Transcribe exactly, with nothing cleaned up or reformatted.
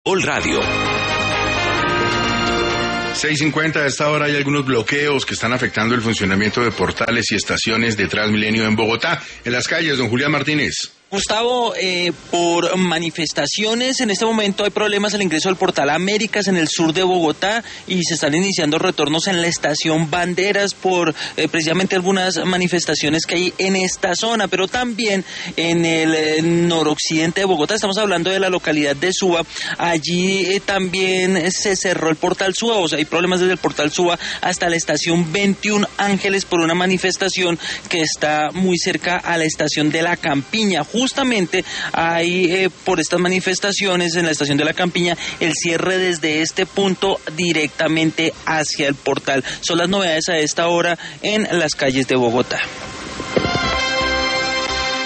All Radio. seis cincuenta, a esta hora hay algunos bloqueos que están afectando el funcionamiento de portales y estaciones de Transmilenio en Bogotá. En las calles, don Julián Martínez. Gustavo, eh, por manifestaciones, en este momento hay problemas al ingreso al Portal Américas en el sur de Bogotá y se están iniciando retornos en la estación Banderas por eh, precisamente algunas manifestaciones que hay en esta zona, pero también en el eh, noroccidente de Bogotá. Estamos hablando de la localidad de Suba. Allí eh, también se cerró el Portal Suba, o sea, hay problemas desde el Portal Suba hasta la estación veintiún Ángeles por una manifestación que está muy cerca a la estación de La Campiña. Justamente hay eh, por estas manifestaciones en la estación de La Campiña el cierre desde este punto directamente hacia el portal. Son las novedades a esta hora en las calles de Bogotá.